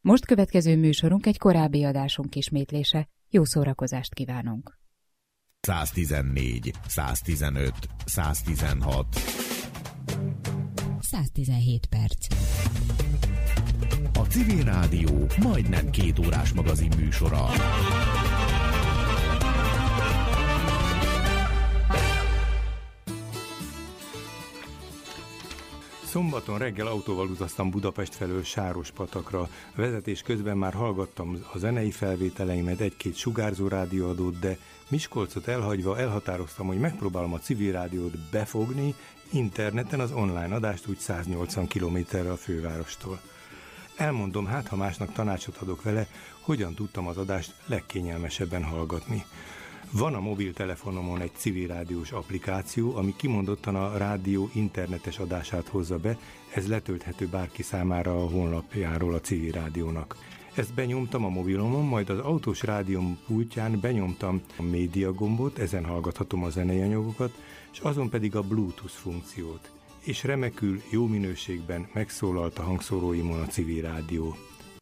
Most következő műsorunk egy korábbi adásunk ismétlése. Jó szórakozást kívánunk! 114, 115, 116 117 perc. A Civil Rádió majdnem 2 órás magazin műsora. Szombaton reggel autóval utaztam Budapest felől Sárospatakra. Vezetés közben már hallgattam a zenei felvételeimet, egy-két sugárzó rádióadót, de Miskolcot elhagyva elhatároztam, hogy megpróbálom a Civil Rádiót befogni interneten, az online adást úgy 180 kilométerre a fővárostól. Elmondom, hát ha másnak tanácsot adok vele, hogyan tudtam az adást legkényelmesebben hallgatni. Van a mobiltelefonomon egy civil rádiós applikáció, ami kimondottan a rádió internetes adását hozza be, ez letölthető bárki számára a honlapjáról a Civil Rádiónak. Ezt benyomtam a mobilomon, majd az autós rádióm pultján benyomtam a média gombot, ezen hallgathatom a zenei anyagokat, és azon pedig a Bluetooth funkciót. És remekül, jó minőségben megszólalt a hangszóróimon a Civil Rádió.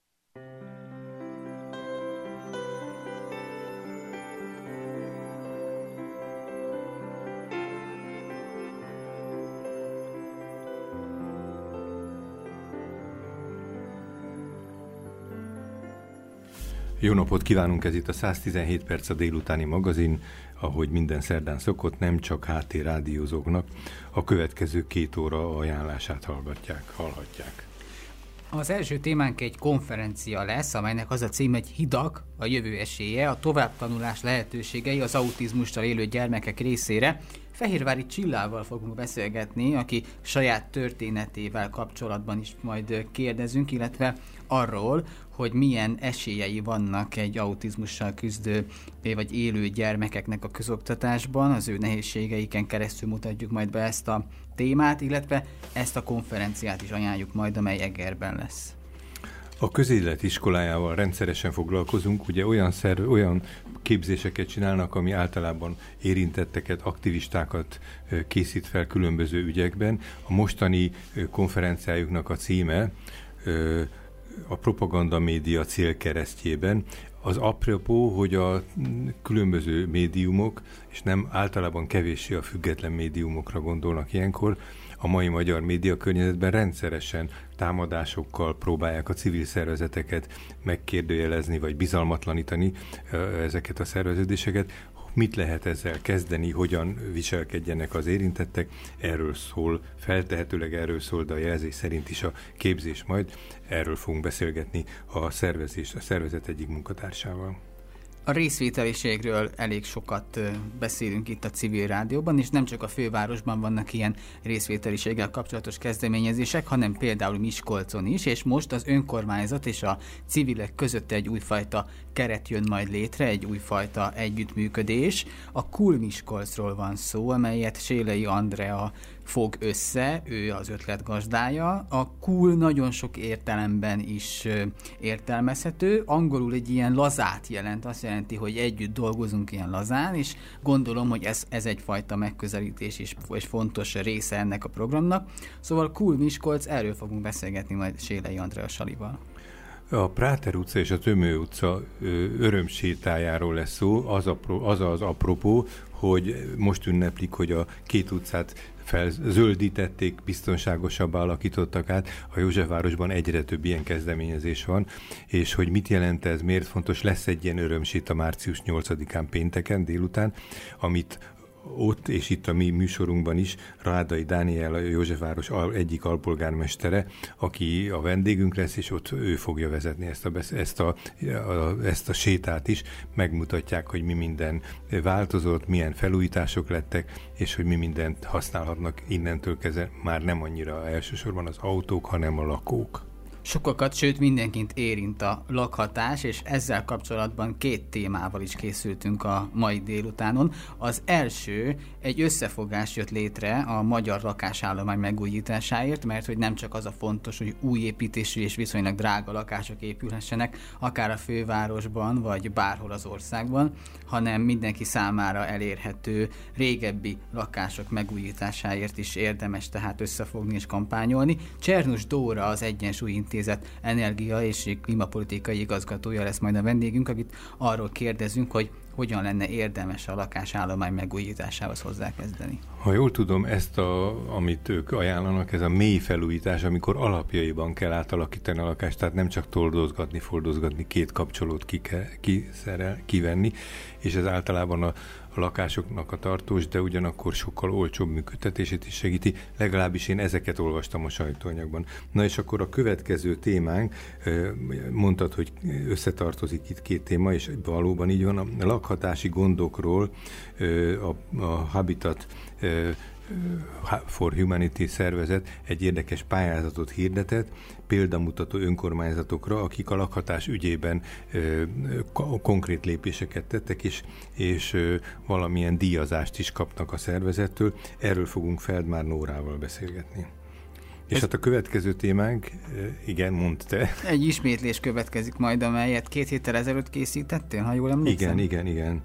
Jó napot kívánunk, ez itt a 117 perc a délutáni magazin, ahogy minden szerdán szokott, nem csak HT rádiózóknak a következő 2 óra ajánlását hallhatják. Az első témánk egy konferencia lesz, amelynek az a cím, egy Hidak, a jövő esélye, a továbbtanulás lehetőségei az autizmussal élő gyermekek részére. Fehérvári Csillával fogunk beszélgetni, aki saját történetével kapcsolatban is majd kérdezünk, illetve arról, hogy milyen esélyei vannak egy autizmussal küzdő vagy élő gyermekeknek a közoktatásban. Az ő nehézségeiken keresztül mutatjuk majd be ezt a témát, illetve ezt a konferenciát is ajánljuk majd, amely Egerben lesz. A közélet iskolájával rendszeresen foglalkozunk, ugye olyan képzéseket csinálnak, ami általában érintetteket, aktivistákat készít fel különböző ügyekben. A mostani konferenciájuknak a címe a propaganda média célkeresztjében. Az apropó, hogy a különböző médiumok, és nem általában kevéssé a független médiumokra gondolnak ilyenkor, a mai magyar média környezetben rendszeresen támadásokkal próbálják a civil szervezeteket megkérdőjelezni, vagy bizalmatlanítani ezeket a szerveződéseket. Mit lehet ezzel kezdeni, hogyan viselkedjenek az érintettek? Erről szól, feltehetőleg erről szól, de a jelzés szerint is a képzés majd. Erről fogunk beszélgetni a szervezet egyik munkatársával. A részvételiségről elég sokat beszélünk itt a Civil Rádióban, és nem csak a fővárosban vannak ilyen részvételiséggel kapcsolatos kezdeményezések, hanem például Miskolcon is, és most az önkormányzat és a civilek között egy újfajta keret jön majd létre, egy újfajta együttműködés. A Cool Miskolcról van szó, amelyet Sélei Andrea fog össze, ő az ötlet gazdája. A cool nagyon sok értelemben is értelmezhető. Angolul egy ilyen lazát jelent, azt jelenti, hogy együtt dolgozunk ilyen lazán, és gondolom, hogy ez egyfajta megközelítés is, és fontos része ennek a programnak. Szóval Cool Miskolc, erről fogunk beszélgetni majd Sélei Andrea Salival. A Práter utca és a Tömő utca örömsétájáról lesz szó, az apropó, hogy most ünneplik, hogy a 2 utcát felzöldítették, biztonságosabbá alakítottak át. A Józsefvárosban egyre több ilyen kezdeményezés van, és hogy mit jelent ez, miért fontos, lesz egy ilyen örömséta március 8-án pénteken délután, amit ott és itt a mi műsorunkban is Rádai Dániel, a Józsefváros egyik alpolgármestere, aki a vendégünk lesz, és ott ő fogja vezetni ezt a sétát is. Megmutatják, hogy mi minden változott, milyen felújítások lettek, és hogy mi mindent használhatnak innentől kezdve, már nem annyira elsősorban az autók, hanem a lakók. Sokakat, sőt mindenkit érint a lakhatás, és ezzel kapcsolatban 2 témával is készültünk a mai délutánon. Az első, egy összefogás jött létre a magyar lakásállomány megújításáért, mert hogy nem csak az a fontos, hogy új építésű és viszonylag drága lakások épülhessenek, akár a fővárosban, vagy bárhol az országban, hanem mindenki számára elérhető régebbi lakások megújításáért is érdemes tehát összefogni és kampányolni. Csernus Dóra, az Egyensúly Intézet energia és klímapolitikai igazgatója lesz majd a vendégünk, akit arról kérdezünk, hogy hogyan lenne érdemes a lakásállomány megújításához hozzákezdeni. Ha jól tudom, amit ők ajánlanak, ez a mély felújítás, amikor alapjaiban kell átalakítani a lakást, tehát nem csak toldozgatni, foldozgatni, két kapcsolót kivenni, és ez általában a lakásoknak a tartós, de ugyanakkor sokkal olcsóbb működtetését is segíti, legalábbis én ezeket olvastam a sajtóanyagban. Na és akkor a következő témánk, mondtad, hogy összetartozik itt két téma, és valóban így van, a lakhatási gondokról a Habitat for Humanity szervezet egy érdekes pályázatot hirdetett, példamutató önkormányzatokra, akik a lakhatás ügyében konkrét lépéseket tettek, és valamilyen díjazást is kapnak a szervezettől. Erről fogunk Feldmár Nórával beszélgetni. És hát a következő témánk, igen, mondd te. Egy ismétlés következik majd, amelyet 2 héttel ezelőtt készítettél, ha jól emlékszem? Igen.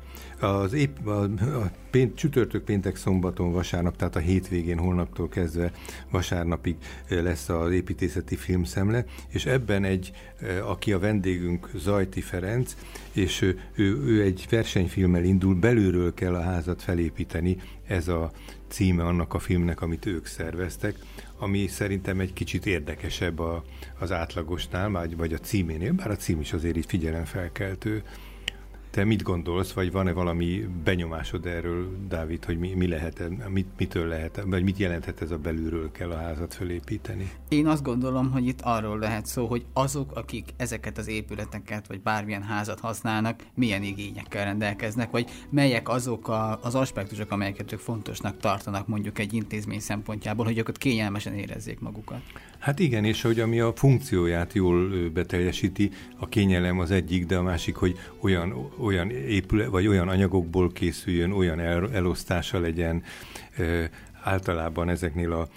Csütörtök, péntek, szombaton, vasárnap, tehát a hétvégén, holnaptól kezdve vasárnapig lesz az építészeti filmszemle, és ebben aki a vendégünk, Zajti Ferenc, és ő egy versenyfilmmel indul, belülről kell a házat felépíteni, ez a címe annak a filmnek, amit ők szerveztek, ami szerintem egy kicsit érdekesebb az átlagosnál, vagy a címénél, bár a cím is azért így figyelemfelkeltő. Te mit gondolsz, vagy van-e valami benyomásod erről, Dávid, hogy mi lehet, mitől lehet, vagy mit jelenthet ez a belülről kell a házat felépíteni? Én azt gondolom, hogy itt arról lehet szó, hogy azok, akik ezeket az épületeket, vagy bármilyen házat használnak, milyen igényekkel rendelkeznek, vagy melyek azok az aspektusok, amelyeket ők fontosnak tartanak mondjuk egy intézmény szempontjából, hogy ők ott kényelmesen érezzék magukat. Hát igen, és hogy ami a funkcióját jól beteljesíti, a kényelem az egyik, de a másik, hogy olyan épület, vagy olyan anyagokból készüljön, olyan elosztása legyen. Általában ezeknél a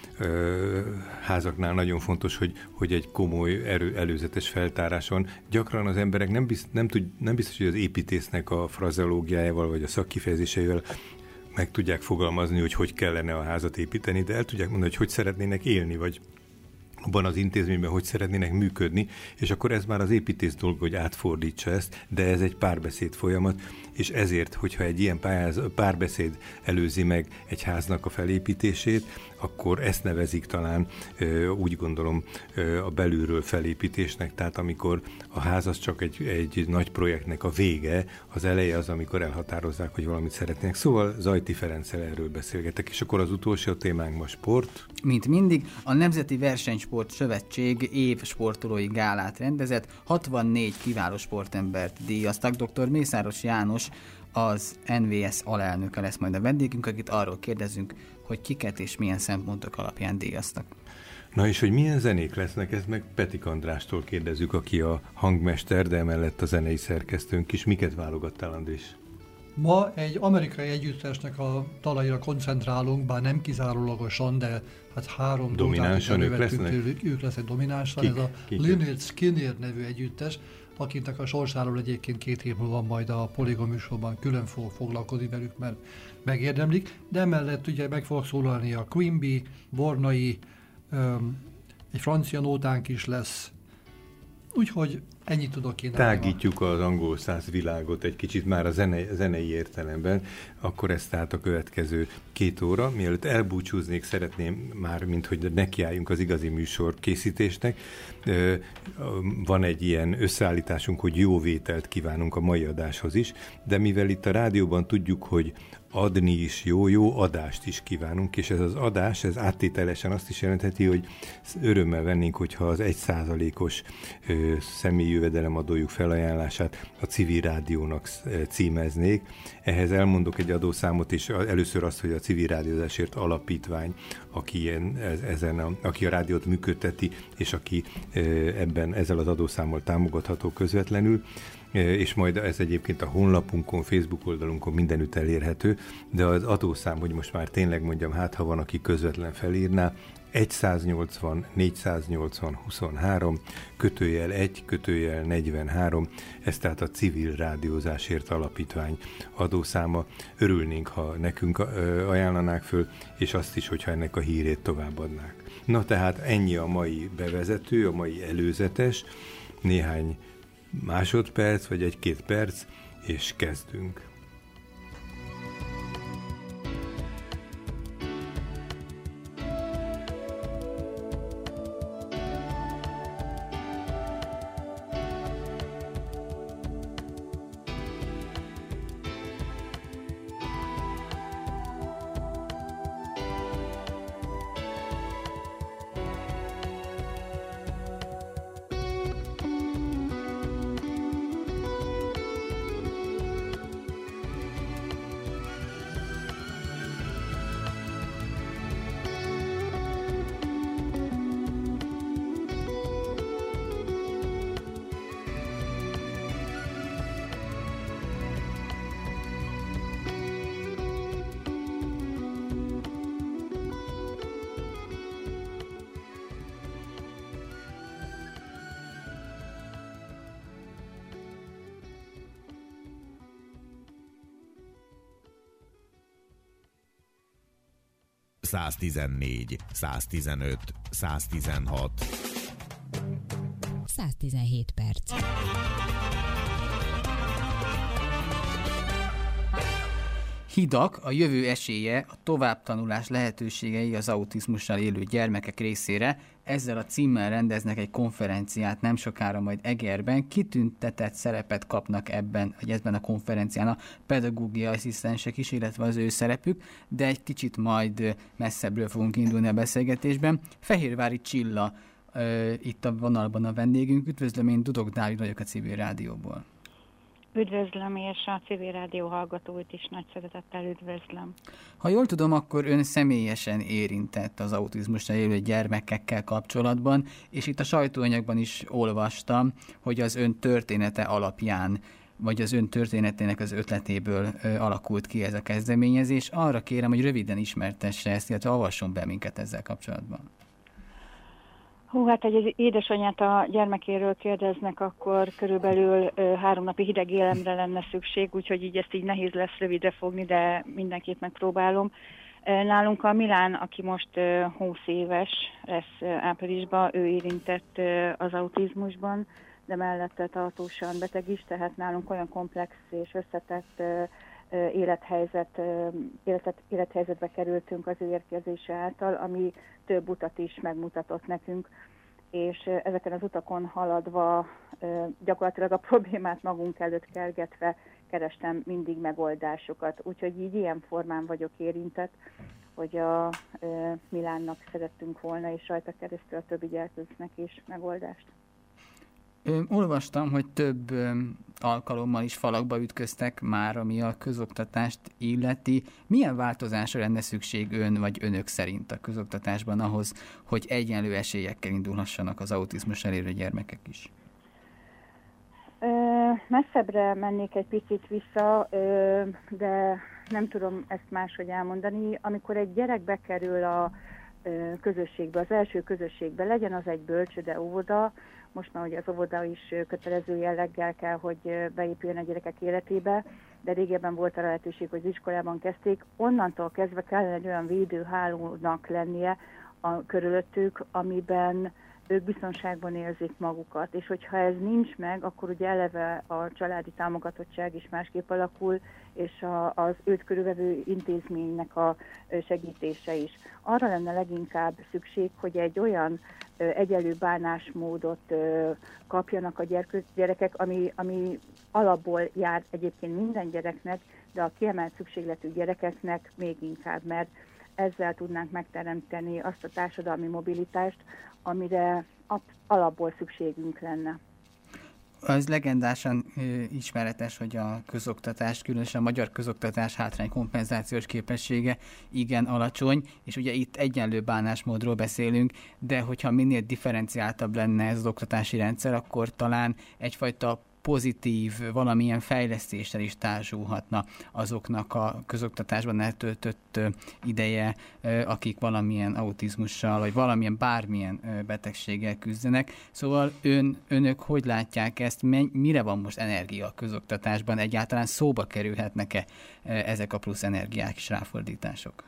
házaknál nagyon fontos, hogy egy komoly előzetes feltárás van. Gyakran az emberek nem biztos, hogy az építésznek a frazeológiájával, vagy a szakkifejezéseivel meg tudják fogalmazni, hogy kellene a házat építeni, de el tudják mondani, hogy szeretnének élni, vagy abban az intézményben hogy szeretnének működni, és akkor ez már az építész dolga, hogy átfordítsa ezt, de ez egy párbeszéd folyamat, és ezért, hogyha egy ilyen párbeszéd előzi meg egy háznak a felépítését, akkor ezt nevezik talán, úgy gondolom, a belülről felépítésnek, tehát amikor a ház az csak egy nagy projektnek a vége, az eleje az, amikor elhatározzák, hogy valamit szeretnének. Szóval Zajti Ferenccel erről beszélgetek, és akkor az utolsó témánk ma sport. Mint mindig, a Nemzeti Versenysport Szövetség év sportolói gálát rendezett, 64 kiváló sportembert díjaztak. Dr. Mészáros János, az NVS alelnöke lesz majd a vendégünk, akit arról kérdezünk, hogy kiket és milyen szempontok alapján díjaztak. Na és hogy milyen zenék lesznek, ezt meg Petik Andrástól kérdezzük, aki a hangmester, de emellett a zenei szerkesztőnk is. Miket válogattál, Andrés? Ma egy amerikai együttesnek a dalaira koncentrálunk, bár nem kizárólagosan, de hát 3 dominánsan ők lesznek? Ők lesznek dominánsan. Ez a Lynyrd Skynyrd nevű együttes, akinek a sorsáról egyébként 2 év múlva majd a Polygon műsorban külön fog foglalkozni velük, mert megérdemlik, de emellett ugye meg fog szólalni a Quimby, Bornai, egy francia nótánk is lesz, úgyhogy ennyit tudok én. Tágítjuk az angol száz világot egy kicsit már a zenei értelemben, akkor ez tehát a következő 2 óra. Mielőtt elbúcsúznék, szeretném már, hogy nekiálljunk az igazi műsor készítésnek. Van egy ilyen összeállításunk, hogy jó vételt kívánunk a mai adáshoz is, de mivel itt a rádióban tudjuk, hogy adni is jó adást is kívánunk, és ez az adás, ez áttételesen azt is jelentheti, hogy örömmel vennénk, hogyha az 1%-os személyi jövedelemadójuk felajánlását a Civil Rádiónak címeznék. Ehhez elmondok egy adószámot, és először azt, hogy a Civil Rádiózásért Alapítvány, aki a rádiót működteti, és aki ezzel az adószámmal támogatható közvetlenül, és majd ez egyébként a honlapunkon, Facebook oldalunkon mindenütt elérhető, de az adószám, hogy most már tényleg mondjam, hát ha van, aki közvetlen felírná, 180 480 23 /1/43, ez tehát a Civil Rádiózásért Alapítvány adószáma. Örülnénk, ha nekünk ajánlanák föl, és azt is, hogyha ennek a hírét továbbadnák. Na tehát ennyi a mai bevezető, a mai előzetes, néhány másodperc, vagy 1-2 perc, és kezdünk. ...114, 115, 116. 117 perc. Hidak, a jövő esélye, a továbbtanulás lehetőségei az autizmussal élő gyermekek részére. Ezzel a címmel rendeznek egy konferenciát nem sokára majd Egerben. Kitüntetett szerepet kapnak ebben a konferencián a pedagógiai asszisztensek is, illetve az ő szerepük, de egy kicsit majd messzebbről fogunk indulni a beszélgetésben. Fehérvári Csilla itt a vonalban a vendégünk. Üdvözlöm, én Dudok Dávid vagyok a Civil Rádióból. Üdvözlöm, és a Civil Rádió hallgatóit is nagy szeretettel üdvözlöm. Ha jól tudom, akkor ön személyesen érintett az autizmussal élő gyermekekkel kapcsolatban, és itt a sajtóanyagban is olvastam, hogy az ön története alapján, vagy az ön történetének az ötletéből alakult ki ez a kezdeményezés. Arra kérem, hogy röviden ismertesse ezt, illetve avasson be minket ezzel kapcsolatban. Hát, hogy az édesanyját a gyermekéről kérdeznek, akkor körülbelül 3 napi hideg élemre lenne szükség, úgyhogy így ezt így nehéz lesz rövidre fogni, de mindenképp megpróbálom. Nálunk a Milán, aki most 20 éves lesz áprilisban, ő érintett az autizmusban, de tartósan beteg is, tehát nálunk olyan komplex és összetett élethelyzetbe kerültünk az ő érkezése által, ami több utat is megmutatott nekünk, és ezeken az utakon haladva gyakorlatilag a problémát magunk előtt kergetve kerestem mindig megoldásokat. Úgyhogy így ilyen formán vagyok érintett, hogy a Milánnak szerettünk volna, és rajta keresztül a többi gyerkőcnek is megoldást. Olvastam, hogy több alkalommal is falakba ütköztek már, ami a közoktatást illeti. Milyen változásra lenne szükség ön vagy önök szerint a közoktatásban ahhoz, hogy egyenlő esélyekkel indulhassanak az autizmussal élő gyermekek is? Messzebbre mennék egy picit vissza, de nem tudom ezt máshogy elmondani. Amikor egy gyerek bekerül a közösségbe, az első közösségbe, legyen az egy bölcsőde, óvoda, most már ugye az óvoda is kötelező jelleggel kell, hogy beépüljön a gyerekek életébe, de régebben volt a lehetőség, hogy az iskolában kezdték. Onnantól kezdve kellene egy olyan védőhálónak lennie körülöttük, amiben ők biztonságban érzik magukat. És hogyha ez nincs meg, akkor ugye eleve a családi támogatottság is másképp alakul, és az őt körülvevő intézménynek a segítése is. Arra lenne leginkább szükség, hogy egy olyan egyenlő bánásmódot kapjanak a gyerekek, ami alapból jár egyébként minden gyereknek, de a kiemelt szükségletű gyerekeknek még inkább, mert ezzel tudnánk megteremteni azt a társadalmi mobilitást, amire alapból szükségünk lenne. Az legendásan ismeretes, hogy a közoktatás, különösen a magyar közoktatás hátránykompenzációs képessége igen alacsony, és ugye itt egyenlő bánásmódról beszélünk, de hogyha minél differenciáltabb lenne ez az oktatási rendszer, akkor talán egyfajta pozitív, valamilyen fejlesztéssel is társulhatna azoknak a közoktatásban eltöltött ideje, akik valamilyen autizmussal, vagy valamilyen bármilyen betegséggel küzdenek. Szóval önök hogy látják ezt, mire van most energia a közoktatásban, egyáltalán szóba kerülhetnek-e ezek a plusz energiák és ráfordítások?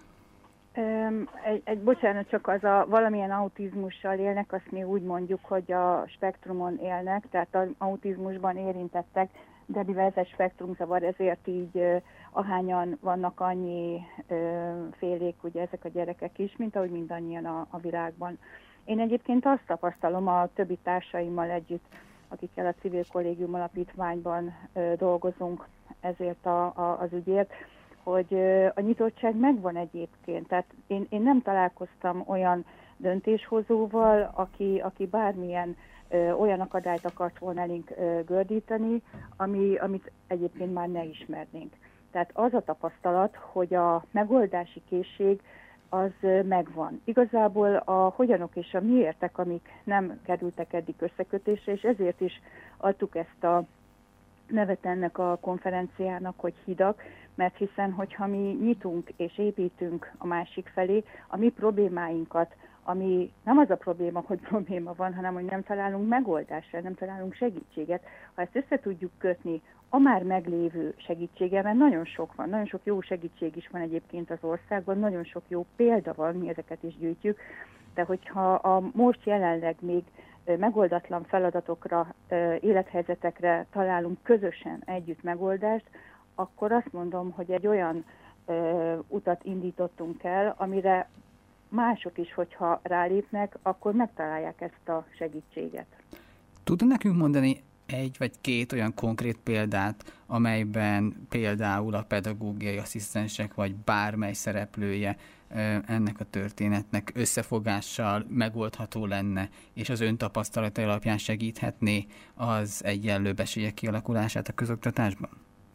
Bocsánat, csak az a valamilyen autizmussal élnek, azt mi úgy mondjuk, hogy a spektrumon élnek, tehát az autizmusban érintettek, de mivel ez egy spektrumzavar, ezért így ahányan vannak, annyi félék ugye ezek a gyerekek is, mint ahogy mindannyian a világban. Én egyébként azt tapasztalom a többi társaimmal együtt, akikkel a Civil Kollégium Alapítványban dolgozunk ezért az ügyért, hogy a nyitottság megvan egyébként. Tehát én nem találkoztam olyan döntéshozóval, aki bármilyen olyan akadályt akart volna elénk gördíteni, amit egyébként már ne ismernénk. Tehát az a tapasztalat, hogy a megoldási készség az megvan. Igazából a hogyanok és a miértek, amik nem kerültek eddig összekötésre, és ezért is adtuk ezt a nevet ennek a konferenciának, hogy hidak, mert hiszen, hogyha mi nyitunk és építünk a másik felé, a mi problémáinkat, ami nem az a probléma, hogy probléma van, hanem hogy nem találunk megoldásra, nem találunk segítséget. Ha ezt össze tudjuk kötni a már meglévő segítséggel, mert nagyon sok van, nagyon sok jó segítség is van egyébként az országban, nagyon sok jó példa van, mi ezeket is gyűjtjük, de hogyha a most jelenleg még megoldatlan feladatokra, élethelyzetekre találunk közösen együtt megoldást, akkor azt mondom, hogy egy olyan utat indítottunk el, amire mások is, hogyha rálépnek, akkor megtalálják ezt a segítséget. Tud nekünk mondani egy vagy két olyan konkrét példát, amelyben például a pedagógiai asszisztensek vagy bármely szereplője ennek a történetnek összefogással megoldható lenne, és az ön tapasztalatai alapján segíthetné az egyenlőbb esélyek kialakulását a közoktatásban?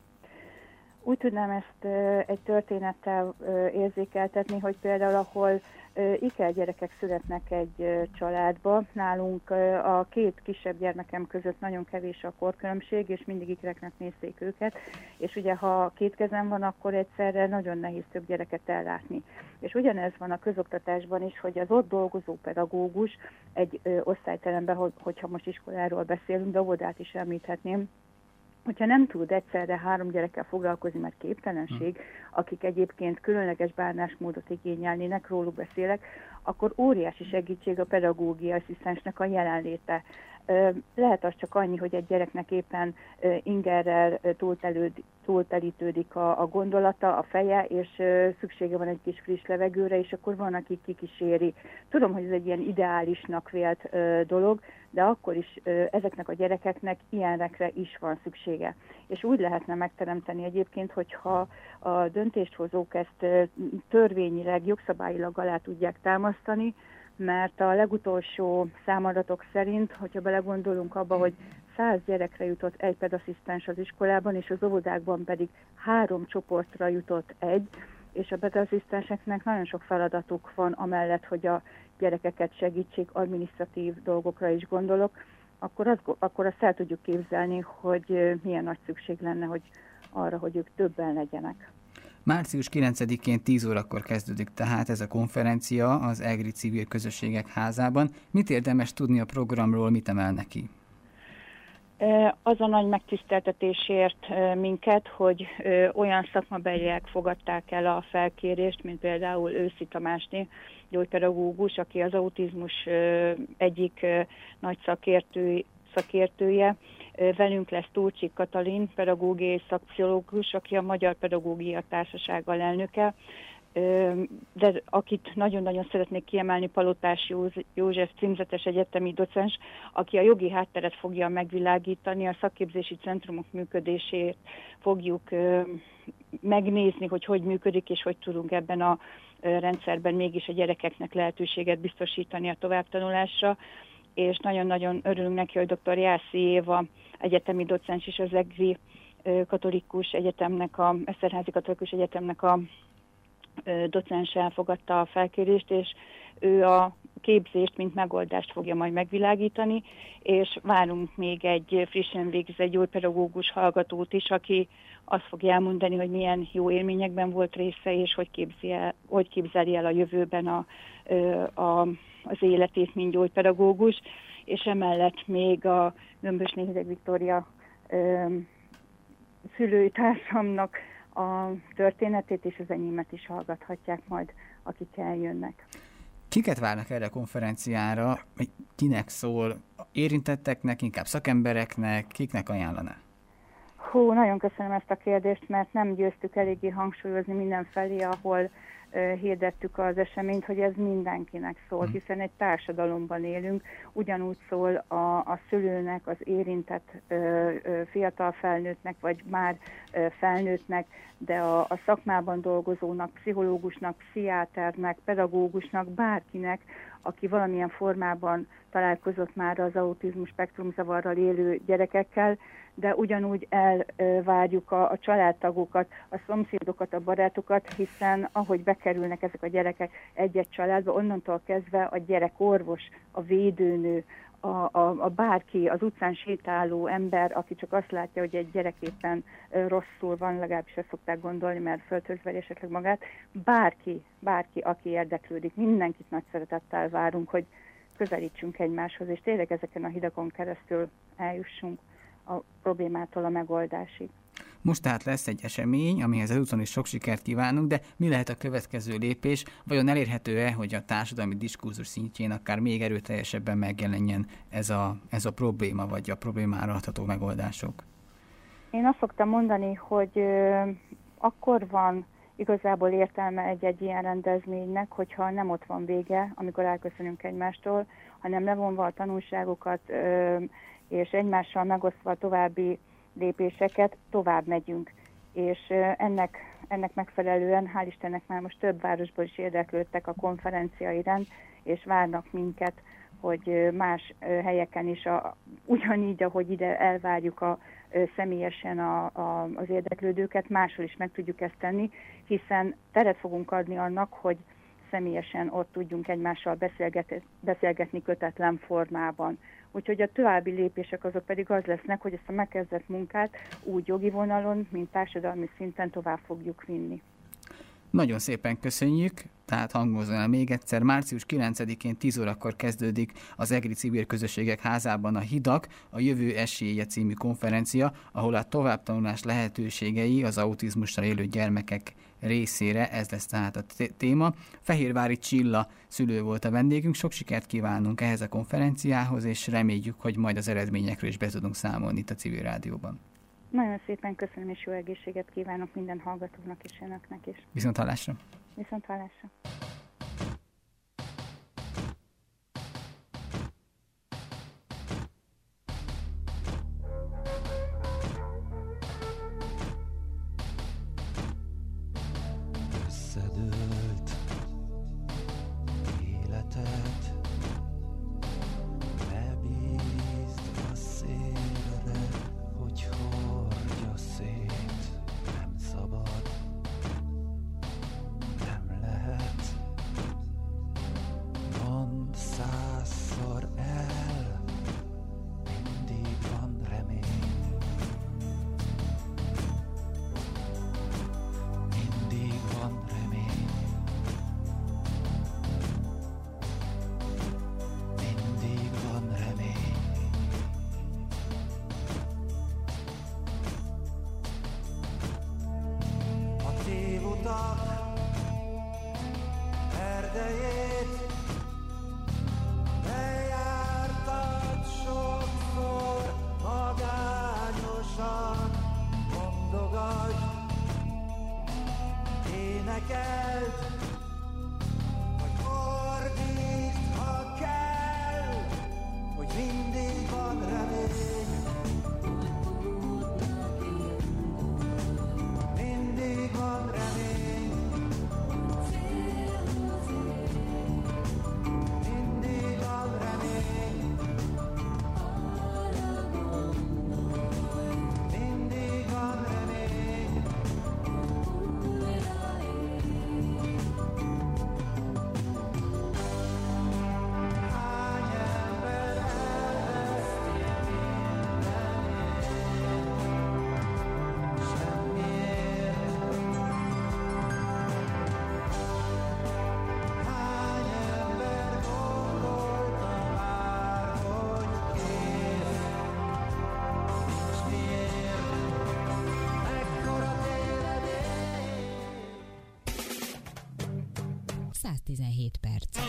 Úgy tudnám ezt egy történettel érzékeltetni, hogy például ahol ikergyerekek születnek egy családba, nálunk a két kisebb gyermekem között nagyon kevés a korkülönbség, és mindig ikereknek nézték őket, és ugye ha két kezem van, akkor egyszerre nagyon nehéz több gyereket ellátni. És ugyanez van a közoktatásban is, hogy az ott dolgozó pedagógus egy osztályteremben, hogyha most iskoláról beszélünk, de óvodát is említhetném, hogyha nem tud egyszerre 3 gyerekkel foglalkozni, mert képtelenség, akik egyébként különleges bánásmódot igényelnének, róluk beszélek, akkor óriási segítség a pedagógiai asszisztensnek a jelenléte. Lehet az csak annyi, hogy egy gyereknek éppen ingerrel túltelítődik a gondolata, a feje, és szüksége van egy kis friss levegőre, és akkor van, aki kikíséri. Tudom, hogy ez egy ilyen ideálisnak vélt dolog, de akkor is ezeknek a gyerekeknek ilyenekre is van szüksége. És úgy lehetne megteremteni egyébként, hogyha a döntéshozók ezt törvényileg, jogszabályilag alá tudják támasztani, mert a legutolsó számadatok szerint, hogyha belegondolunk abba, hogy 100 gyerekre jutott egy pedasszisztens az iskolában, és az óvodákban pedig 3 csoportra jutott egy, és a pedasszisztenseknek nagyon sok feladatuk van, amellett, hogy a gyerekeket segítsék, adminisztratív dolgokra is gondolok, akkor azt el tudjuk képzelni, hogy milyen nagy szükség lenne, hogy arra, hogy ők többen legyenek. Március 9-én 10 órakor kezdődik tehát ez a konferencia az EGRI Civil Közösségek Házában. Mit érdemes tudni a programról, mit emel ki? Az a nagy megtiszteltetésért minket, hogy olyan szakmabeliek fogadták el a felkérést, mint például Őszi Tamásné, gyógypedagógus, aki az autizmus egyik nagy szakértője. Velünk lesz Turcsik Katalin, pedagógiai szakpszichológus, aki a Magyar Pedagógia Társaság alelnöke, de akit nagyon-nagyon szeretnék kiemelni, Palotás József címzetes egyetemi docens, aki a jogi hátteret fogja megvilágítani, a szakképzési centrumok működését fogjuk megnézni, hogy működik, és hogy tudunk ebben a rendszerben mégis a gyerekeknek lehetőséget biztosítani a továbbtanulásra. És nagyon-nagyon örülünk neki, hogy dr. Jászi Éva egyetemi docens is az EGRI katolikus egyetemnek, a Eszterházi Katolikus Egyetemnek a docens elfogadta a felkérést, és ő a képzést, mint megoldást fogja majd megvilágítani, és várunk még egy frissen végzett gyógypedagógus hallgatót is, aki azt fogja elmondani, hogy milyen jó élményekben volt része, és hogy képzeli el a jövőben az életét, mint gyógypedagógus, és emellett még a Gömbösné Hideg Viktória szülői társamnak a történetét és az enyémet is hallgathatják majd, akik eljönnek. Kiket várnak erre a konferenciára? Kinek szól? Érintetteknek, inkább szakembereknek? Kiknek ajánlaná? Nagyon köszönöm ezt a kérdést, mert nem győztük eléggé hangsúlyozni mindenfelé, ahol hirdettük az eseményt, hogy ez mindenkinek szól, hiszen egy társadalomban élünk, ugyanúgy szól a szülőnek, az érintett fiatal felnőttnek, vagy már felnőttnek, de a szakmában dolgozónak, pszichológusnak, pszichiáternek, pedagógusnak, bárkinek, aki valamilyen formában találkozott már az autizmus spektrumzavarral élő gyerekekkel, de ugyanúgy elvárjuk a családtagokat, a szomszédokat, a barátokat, hiszen ahogy bekerülnek ezek a gyerekek egy-egy családba, onnantól kezdve a gyerekorvos, a védőnő, a bárki, az utcán sétáló ember, aki csak azt látja, hogy egy gyerek éppen rosszul van, legalábbis ezt szokták gondolni, mert föltözveri esetleg magát, bárki, aki érdeklődik, mindenkit nagy szeretettel várunk, hogy közelítsünk egymáshoz, és tényleg ezeken a hidakon keresztül eljussunk a problémától a megoldásig. Most tehát lesz egy esemény, amihez ezúton is sok sikert kívánunk, de mi lehet a következő lépés? Vajon elérhető-e, hogy a társadalmi diskurzus szintjén akár még erőteljesebben megjelenjen ez a probléma, vagy a problémára adható megoldások? Én azt szoktam mondani, hogy akkor van igazából értelme egy ilyen rendezvénynek, hogyha nem ott van vége, amikor elköszönünk egymástól, hanem levonva a tanulságokat, és egymással megosztva a további lépéseket tovább megyünk. És ennek megfelelően, hál' Istennek már most több városból is érdeklődtek a konferencia iránt, és várnak minket, hogy más helyeken is, ugyanígy, ahogy ide elvárjuk személyesen az érdeklődőket, máshol is meg tudjuk ezt tenni, hiszen teret fogunk adni annak, hogy személyesen ott tudjunk egymással beszélgetni kötetlen formában. Úgyhogy a további lépések azok pedig az lesznek, hogy ezt a megkezdett munkát úgy jogi vonalon, mint társadalmi szinten tovább fogjuk vinni. Nagyon szépen köszönjük, tehát hangozzon el még egyszer. Március 9-én 10 órakor kezdődik az EGRI Civil Közösségek Házában a Hidak, a Jövő esélye című konferencia, ahol a továbbtanulás lehetőségei az autizmussal élő gyermekek részére, ez lesz tehát a téma. Fehérvári Csilla szülő volt a vendégünk, sok sikert kívánunk ehhez a konferenciához, és reméljük, hogy majd az eredményekről is be tudunk számolni itt a Civil Rádióban. Nagyon szépen köszönöm, és jó egészséget kívánok minden hallgatónak és önöknek is. Viszonthallásra! Viszonthallásra! Összedőlt életet, bebízd a szélre, hogy hordja szét, nem szabad, nem lehet. 117 perc.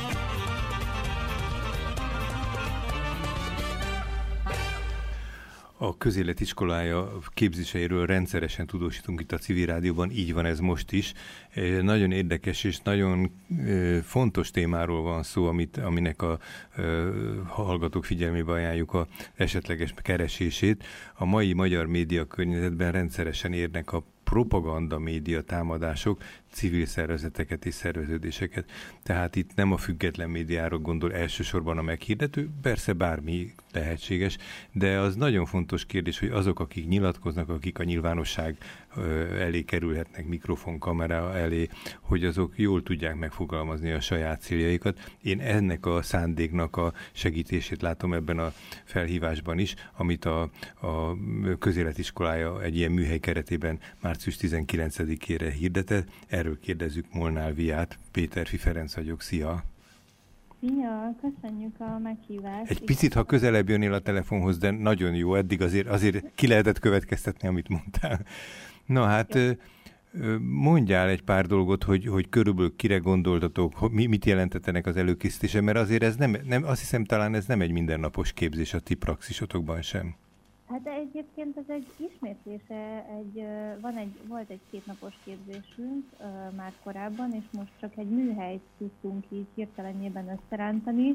A Közélet iskolája képzéseiről rendszeresen tudósítunk itt a Civil Rádióban, így van ez most is. Nagyon érdekes és nagyon fontos témáról van szó, aminek a hallgatók figyelmébe ajánljuk a esetleges keresését. A mai magyar média környezetben rendszeresen érnek a propaganda média támadások, civil szervezeteket és szerveződéseket. Tehát itt nem a független médiára gondol elsősorban a meghirdető, persze bármi lehetséges, de az nagyon fontos kérdés, hogy azok, akik nyilatkoznak, akik a nyilvánosság elé kerülhetnek, mikrofon, kamera elé, hogy azok jól tudják megfogalmazni a saját céljaikat. Én ennek a szándéknak a segítését látom ebben a felhívásban is, amit a Közéletiskolája egy ilyen műhely keretében március 19-ére hirdetett. Erről kérdezzük Molnár Viát. Péterfi Ferenc vagyok, szia! Szia, köszönjük a meghívást. Egy picit, ha közelebb jönnél a telefonhoz, de nagyon jó, eddig azért ki lehetett következtetni, amit mondtál. Na hát, mondjál egy pár dolgot, hogy körülbelül kire gondoltatok, mit jelentetenek az előkészítése, mert azért ez nem, azt hiszem talán ez nem egy mindennapos képzés a ti praxisotokban sem. Hát egyébként ez egy ismétlése, volt egy 2 napos képzésünk már korábban, és most csak egy műhelyt tudtunk így hirtelenjében összerántani,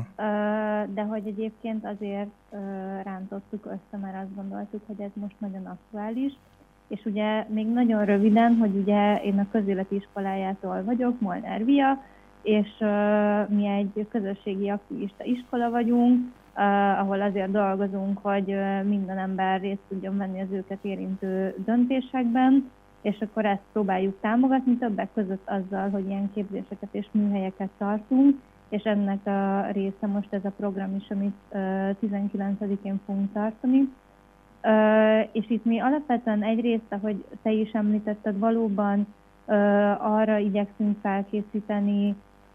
de hogy egyébként azért rántottuk össze, mert azt gondoltuk, hogy ez most nagyon aktuális. És ugye még nagyon röviden, hogy ugye én a Közéleti Iskolájától vagyok, Molnár Via, és mi egy közösségi aktivista iskola vagyunk, ahol azért dolgozunk, hogy minden ember részt tudjon venni az őket érintő döntésekben, és akkor ezt próbáljuk támogatni többek között azzal, hogy ilyen képzéseket és műhelyeket tartunk, és ennek a része most ez a program is, amit 19-én fogunk tartani. És itt mi alapvetően egyrészt, ahogy te is említetted, valóban arra igyekszünk felkészíteni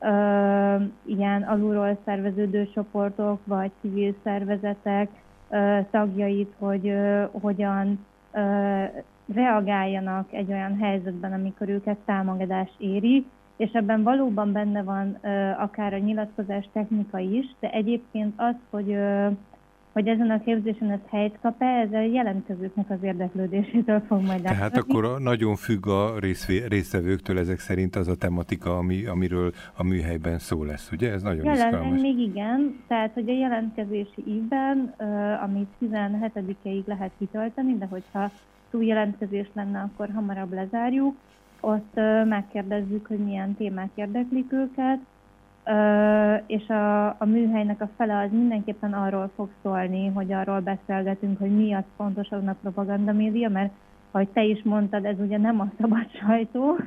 ilyen alulról szerveződő csoportok, vagy civil szervezetek tagjait, hogy hogyan reagáljanak egy olyan helyzetben, amikor őket támogatás éri, és ebben valóban benne van akár a nyilatkozás technika is, de egyébként az, hogy ezen a képzésen ez helyt kap-e, ez a jelentkezőknek az érdeklődésétől fog majd Tehát látni. akkor nagyon függ a résztvevőktől ezek szerint az a tematika, amiről a műhelyben szó lesz, ugye? Ez nagyon izgalmas. Jelenleg még igen, tehát hogy a jelentkezési évben, amit 17-ig lehet kitölteni, de hogyha túljelentkezés lenne, akkor hamarabb lezárjuk, ott megkérdezzük, hogy milyen témák érdeklik őket, és a műhelynek a fele az mindenképpen arról fog szólni, hogy arról beszélgetünk, hogy mi az fontos a propagandamédia, mert ahogy te is mondtad, ez ugye nem a szabad sajtó,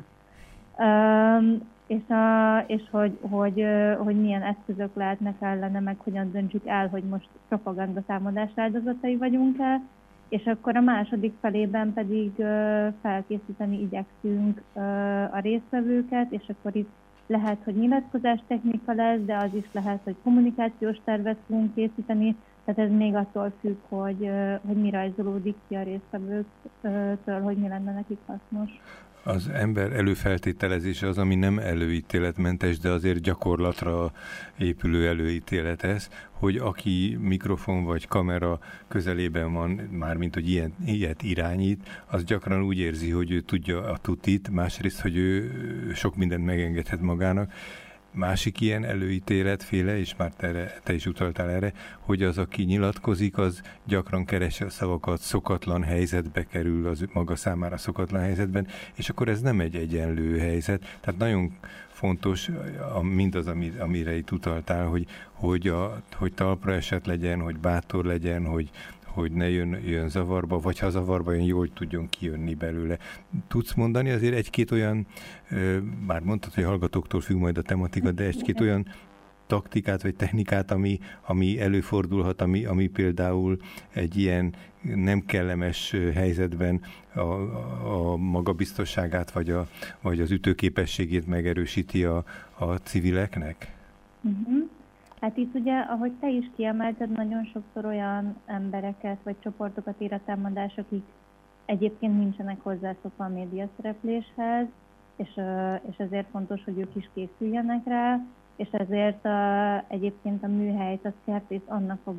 és hogy milyen eszközök lehetnek ellene, meg hogyan döntsük el, hogy most propagandatámadás áldozatai vagyunk-e, és akkor a második felében pedig felkészíteni igyekszünk a résztvevőket, és akkor itt lehet, hogy nyilatkozás technika lesz, de az is lehet, hogy kommunikációs tervet fogunk készíteni, tehát ez még attól függ, hogy mi rajzolódik ki a résztvevőktől, hogy mi lenne nekik hasznos. Az ember előfeltételezése az, ami nem előítéletmentes, de azért gyakorlatra épülő előítélet ez, hogy aki mikrofon vagy kamera közelében van, mármint hogy ilyet irányít, az gyakran úgy érzi, hogy ő tudja a tutit, másrészt, hogy ő sok mindent megengedhet magának. Másik ilyen előítéletféle, és már te is utaltál erre, hogy az, aki nyilatkozik, az gyakran keresi a szavakat, szokatlan helyzetbe kerül az maga számára szokatlan helyzetben, és akkor ez nem egy egyenlő helyzet. Tehát nagyon fontos mindaz, amire itt utaltál, hogy talpra esett legyen, hogy bátor legyen, hogy ne jön zavarba, vagy ha zavarba jön, jól tudjon kijönni belőle. Tudsz mondani azért egy-két olyan, már mondtad, hogy hallgatóktól függ majd a tematika, de egy-két olyan taktikát vagy technikát, ami előfordulhat, ami például egy ilyen nem kellemes helyzetben a magabiztosságát vagy az ütőképességét megerősíti a civileknek? Hát itt ugye, ahogy te is kiemelted, nagyon sokszor olyan embereket vagy csoportokat ér a támadás, akik egyébként nincsenek hozzászokva a médiaszerepléshez, és ezért fontos, hogy ők is készüljenek rá, és ezért egyébként a műhelyt, az Kertész annak a